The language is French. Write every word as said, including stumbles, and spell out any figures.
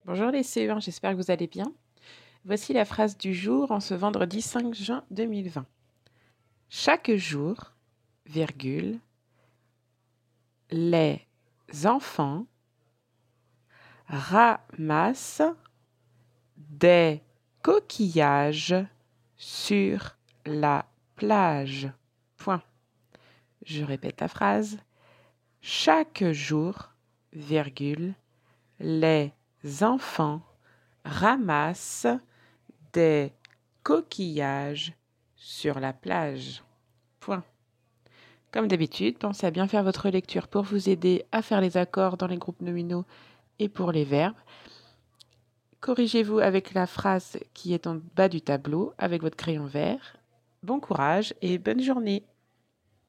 Bonjour les C E un, j'espère que vous allez bien. Voici la phrase du jour en ce vendredi cinq juin deux mille vingt. Chaque jour, virgule, les enfants ramassent des coquillages sur la plage. Point. Je répète la phrase. Chaque jour, virgule, les enfants ramassent des coquillages sur la plage. Point. Comme d'habitude, pensez à bien faire votre lecture pour vous aider à faire les accords dans les groupes nominaux et pour les verbes. Corrigez-vous avec la phrase qui est en bas du tableau avec votre crayon vert. Bon courage et bonne journée.